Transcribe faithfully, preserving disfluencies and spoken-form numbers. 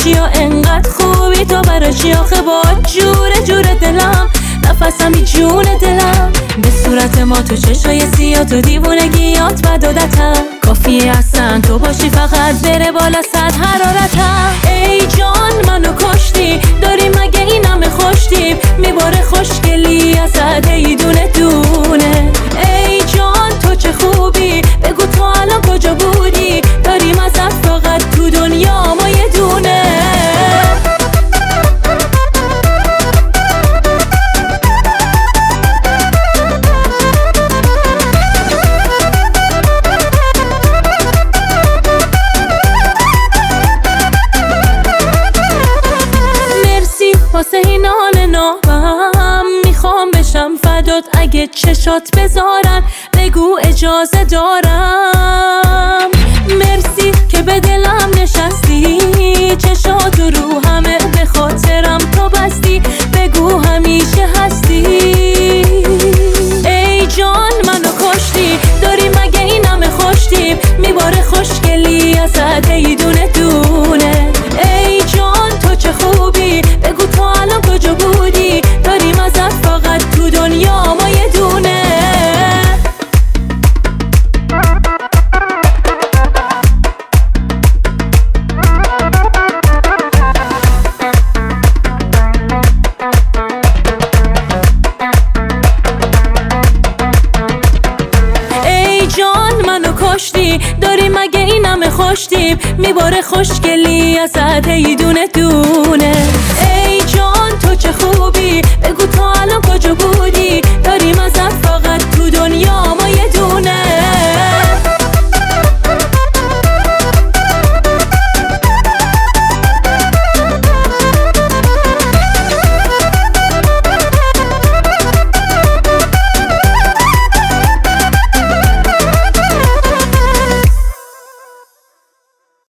چیا انقدر خوبی تو برای چی آخه با جوره جوره دلم نفسمی جون دلم به صورت ما تو چشای سیاه تو دیوونگیات و دادتم کافیه اصلا تو باشی فقط بره بالا صد حرارتم ای جان منو کشتی داری مگه این همه خوشتیم میباره خوشگلی ازت ای دونه دونه ای جان تو چه خوبی بگو تو الان کجا بودی داریم ازت فقط تو دنیا ما یه دونه واسه این حال نامم میخوام بشم فدات اگه چشات بذارن بگو اجازه دارم مرسی که به دلم نشستی چشات رو همه به خاطرم تو بستی بگو همیشه هستی ای جان منو کشتی داری مگه این همه خوشتیم میباره خوشگلی ازت ای دونه دونه ای جان تو چه خوبی بگو تو الان کجا بودی داریم ازت فقط تو دنیا ما یه دونه ای جان منو کشتی داری مگه این همه خوشتیم میباره خوشگلی ازت ای دونه دونه ای جان تو چه خوبی بگو تو الان کجا بودی